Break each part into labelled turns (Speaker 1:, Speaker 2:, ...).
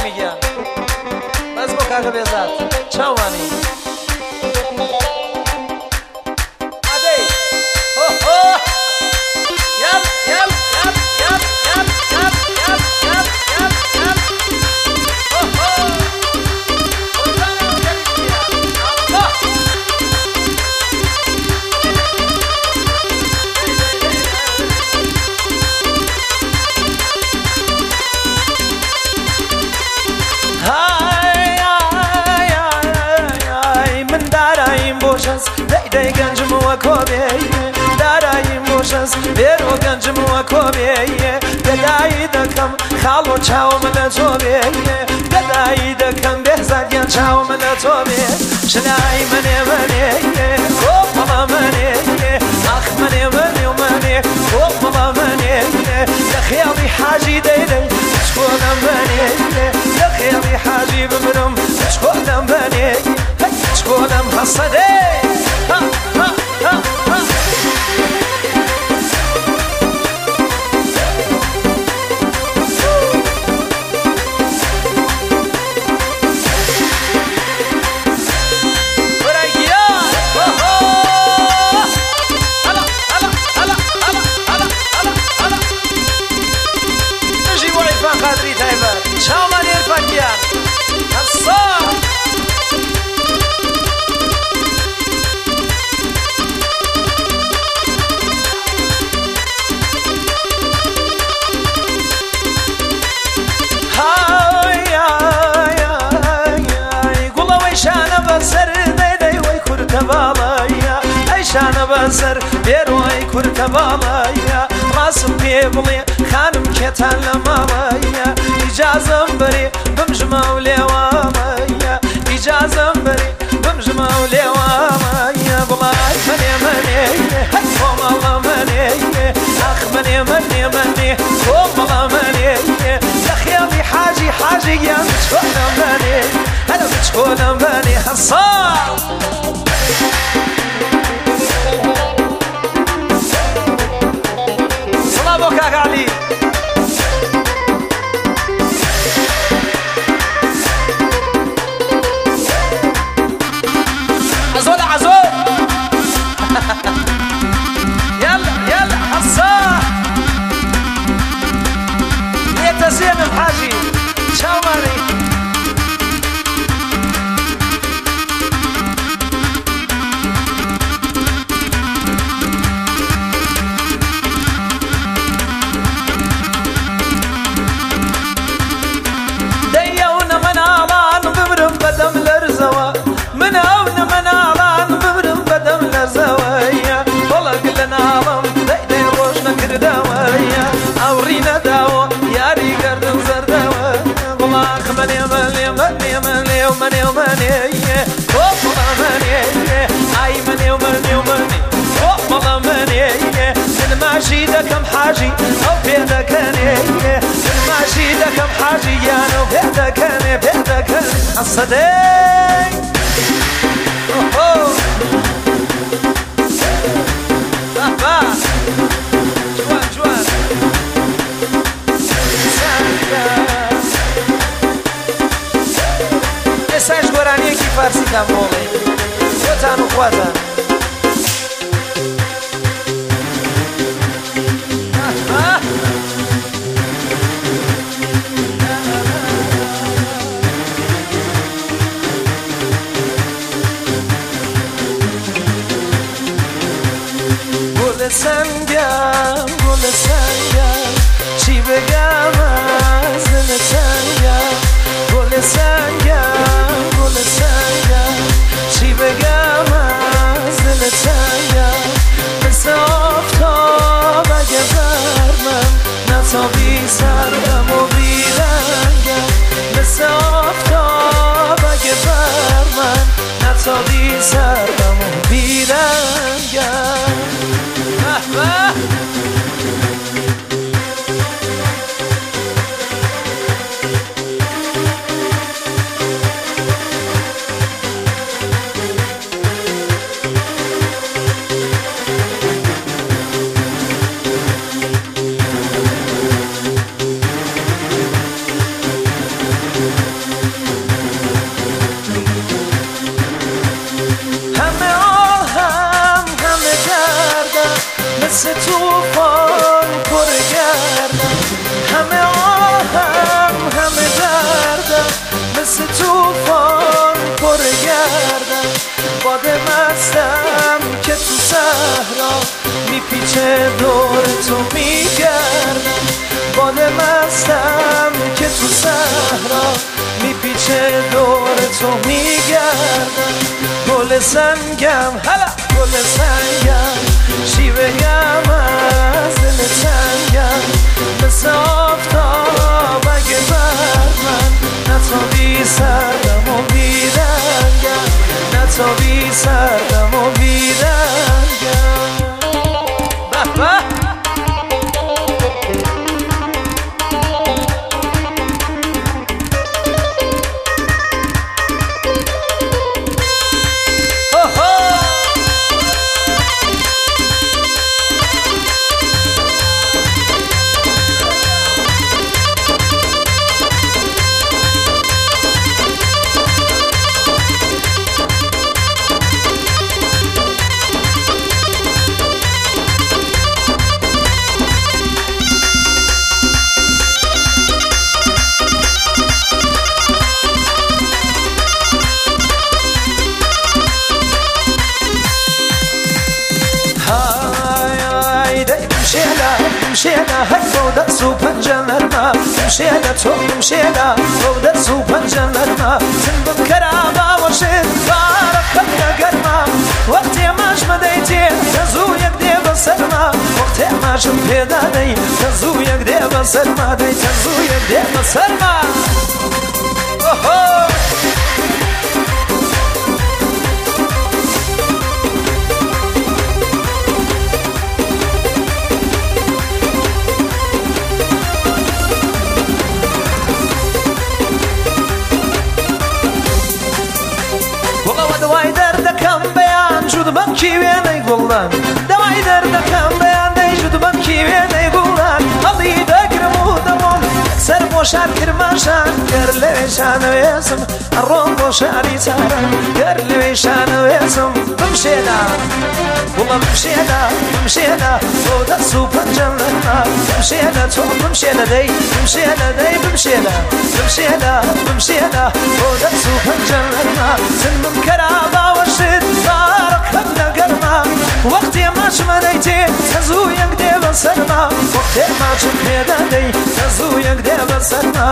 Speaker 1: میگم بس با کاغ بیزاد چاوانی عادی هو هو یل یل یل یل یل یل یل یل یل هو هو دای گنجم و کوبیه دارای موشس بیرو گنجم و کوبیه دای دکم خالو چاو من توبیه دای دکم بهزاد گن چاو من توبیه شنای منی خوب ماما منی آخ منی خوب ماما منی لخیالی حاجی دیدی شکونم منی لخیالی حاجی بمرم شکونم منی شکونم حسدی ha ha ha ha شانه بسر بیروی کرد بالایه راسم پیبلی خانم کتان لمالایه اجازم بری بمجمع لیوامایه اجازم بری بمجمع لیوامایه بلای منی خوم الله منی اخ منی خوم الله منی لخیالی حاجی یا بتشکونم منی انا بتشکونم منی حصار كاك علي عزول يلا حصاه هي تسيم الحاجي شاوري ماشي دكم حاجي أو بيدك أنا ماشي دكم حاجي أنا بيدك أنا الصديق جوان مساج قرآني كي فارسي كان مولي وطن وخواتن گل سنگم چی بگم از دل تنگم گل سنگم چی بگم از دل تنگم مثل آفتاب اگه برمم نتابی سردم و بیرنگم مثل آفتاب اگه برمم نتابی سردم و بیرنگم میپیچه دور تو میگردم باد مستم که تو صحرا میپیچه دور تو میگردم گل سنگم هلا گل سنگم شیوه‌ام از دل تنگم مثل آفتاب اگه بر من نتابی سردم و بیرنگم نتابی سردم و بیرنگم به به مشينا هاي دەس و پەنجەلەرما مشينا تۆ مشينا دەس و پەنجەلەرما سن بکەرا باوەشت بارەکەم نەگەرما وەختێ ماش مەدەیتێ تەزوویەک دێ بەسەرما وەختێ ماشم پێدادەی تەزوویەک دێ بەسەرما دەی تەزوویەک دێ بەسەرما جودمم کیوێنەی گوڵان دەوای دەردەکەم بەیان دەی جودمم کیوێنەی گوڵان هەڵی دەگرم و دەمۆم سەر بۆ شار کرماشان گەر لەوێ شانەوێزم ئەڕۆم بۆ شاری چاران گەر لەوێ شانەوێزم بمشێنا وڵە بمشێنا بمشێنا بۆ دەس و پەنجەلەرما بمشێنا تۆ بمشێنە دەی بمشێنە دەی بمشێنا بمشێنا بمشێنا بۆ دەس و پەنجەلەرما سنمم کەرا باوەشت بارەکەم نەگەرما وەختێ ماچم ئەدەیتێ تەزوویەک دێ بەسەرما وەختێ ماچم پێدەدەی تەزوویەک دێ بەسەرما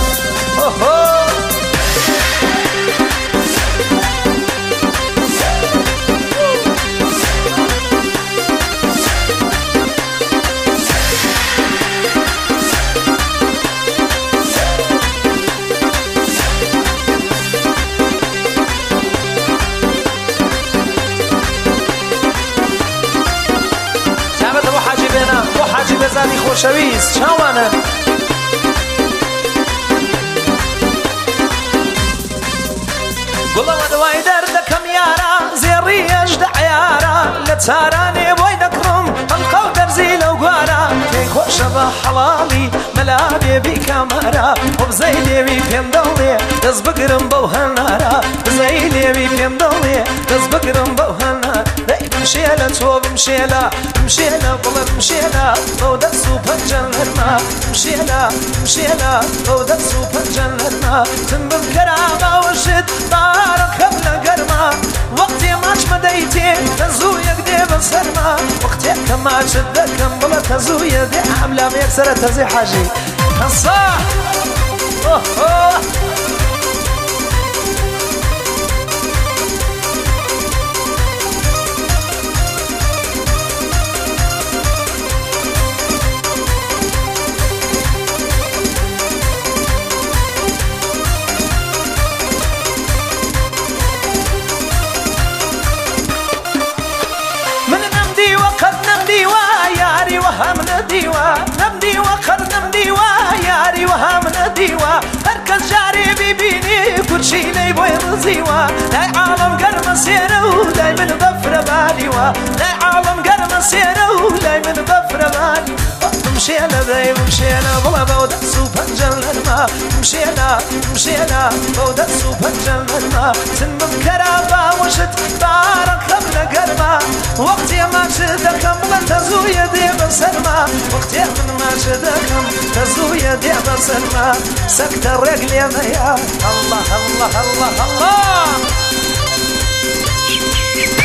Speaker 1: حاجی بزنی خوشویست چاوانه گوڵەوە دوای دەردەکەم یارە زێڕیەش دەعیارە لە چارانێ بۆی دەکڕم ئەڵقە و دەرزی لەو گوارە پێی خۆشە بە حەڵاڵی مەلا بێبی کامارە و بزەی لێوی پێم دەڵێ دەست بگرم بەو هەنارە بزەی لێوی پێم دەڵێ دەست بگرم بەو هەنارە بمشێلە تۆ بمشێلە بمشێلە بڵێ بمشێلە بەو دەس و پەنجەلەرما بمشێلە بمشێلە بەو دەس و پەنجەلەرما تم بمکەرا باوەشت بارەکەم نەگەرما وەختێ ماچ مەدەیتێ تەزوویەک دێ بەسەرما وەختێ کە ماچت دەکەم بڵە تەزوویە دێ حەملام یەکسەرە تەزی حاجی هەسا وهم ندیوا نمدیوا خر نمدیوا یاری وهم ندیوا هر کس جاری ببینی کوچیلی بوی رزیوا لای عالم گرم سینه و لای من بفر بالیوا لای عالم گرم سینه و لای من بفر بالی مشينا داي مشينا بلا بودا سوبر جنرما مشينا مشينا بودا سوبر جنرما سنم كرابا وشت بارك قبل قرما وقتي ما شدكم لا تزوي دي بسرما وقتي ما شدكم تزوي دي بسرما سكت الرجل يا الله الله الله الله